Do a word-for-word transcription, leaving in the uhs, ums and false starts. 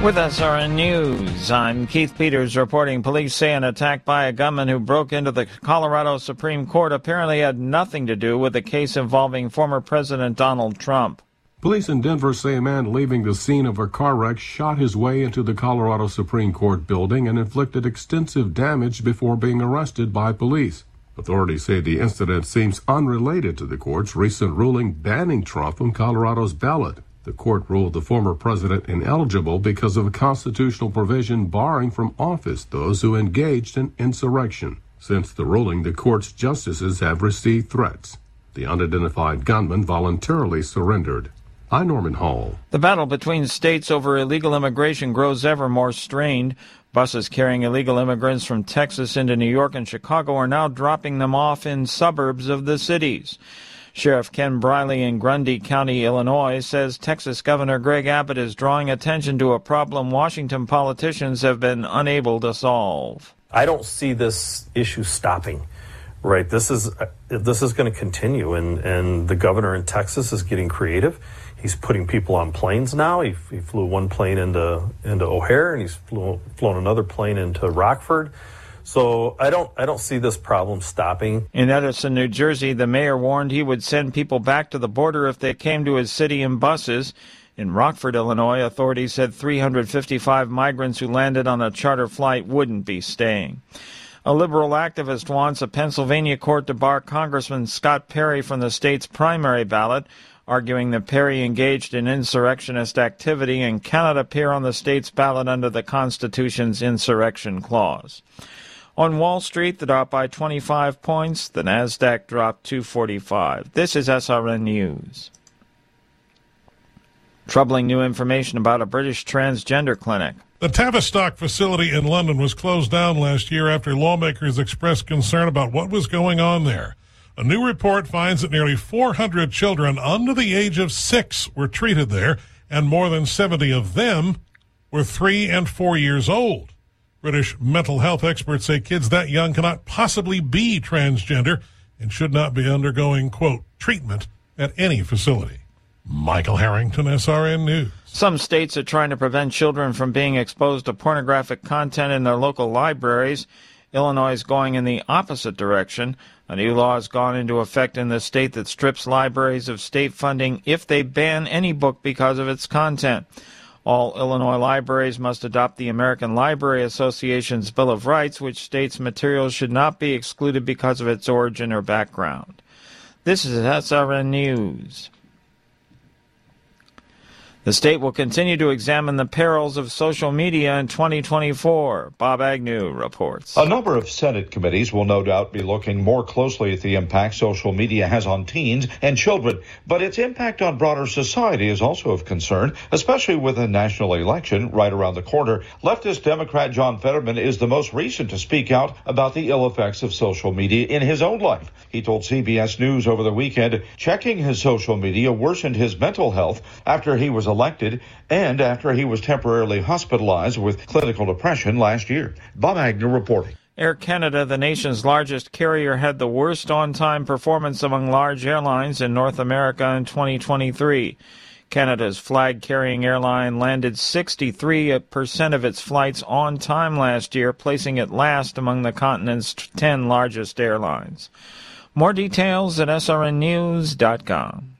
With S R N News, I'm Keith Peters reporting police say an attack by a gunman who broke into the Colorado Supreme Court apparently had nothing to do with the case involving former President Donald Trump. Police in Denver say a man leaving the scene of a car wreck shot his way into the Colorado Supreme Court building and inflicted extensive damage before being arrested by police. Authorities say the incident seems unrelated to the court's recent ruling banning Trump from Colorado's ballot. The court ruled the former president ineligible because of a constitutional provision barring from office those who engaged in insurrection. Since the ruling, the court's justices have received threats. The unidentified gunman voluntarily surrendered. I'm Norman Hall. The battle between states over illegal immigration grows ever more strained. Buses carrying illegal immigrants from Texas into New York and Chicago are now dropping them off in suburbs of the cities. Sheriff Ken Briley in Grundy County, Illinois, says Texas Governor Greg Abbott is drawing attention to a problem Washington politicians have been unable to solve. I don't see this issue stopping, right? This is this is going to continue, and, and the governor in Texas is getting creative. He's putting people on planes now. He, he flew one plane into into O'Hare, and he's flew, flown another plane into Rockford. So I don't I don't see this problem stopping. In Edison, New Jersey, the mayor warned he would send people back to the border if they came to his city in buses. In Rockford, Illinois, authorities said three hundred fifty-five migrants who landed on a charter flight wouldn't be staying. A liberal activist wants a Pennsylvania court to bar Congressman Scott Perry from the state's primary ballot, arguing that Perry engaged in insurrectionist activity and cannot appear on the state's ballot under the Constitution's insurrection clause. On Wall Street, the Dow by twenty-five points. The Nasdaq dropped two forty-five. This is S R N News. Troubling new information about a British transgender clinic. The Tavistock facility in London was closed down last year after lawmakers expressed concern about what was going on there. A new report finds that nearly four hundred children under the age of six were treated there, and more than seventy of them were three and four years old. British mental health experts say kids that young cannot possibly be transgender and should not be undergoing, quote, treatment at any facility. Michael Harrington, S R N News. Some states are trying to prevent children from being exposed to pornographic content in their local libraries. Illinois is going in the opposite direction. A new law has gone into effect in the state that strips libraries of state funding if they ban any book because of its content. All Illinois libraries must adopt the American Library Association's Bill of Rights, which states materials should not be excluded because of its origin or background. This is S R N News. The state will continue to examine the perils of social media in twenty twenty-four. Bob Agnew reports. A number of Senate committees will no doubt be looking more closely at the impact social media has on teens and children, but its impact on broader society is also of concern, especially with a national election right around the corner. Leftist Democrat John Fetterman is the most recent to speak out about the ill effects of social media in his own life. He told C B S News over the weekend checking his social media worsened his mental health after he was elected and after he was temporarily hospitalized with clinical depression last year. Bob Agnew reporting. Air Canada, the nation's largest carrier, had the worst on-time performance among large airlines in North America in twenty twenty-three. Canada's flag-carrying airline landed sixty-three percent of its flights on time last year, placing it last among the continent's ten largest airlines. More details at S R N news dot com.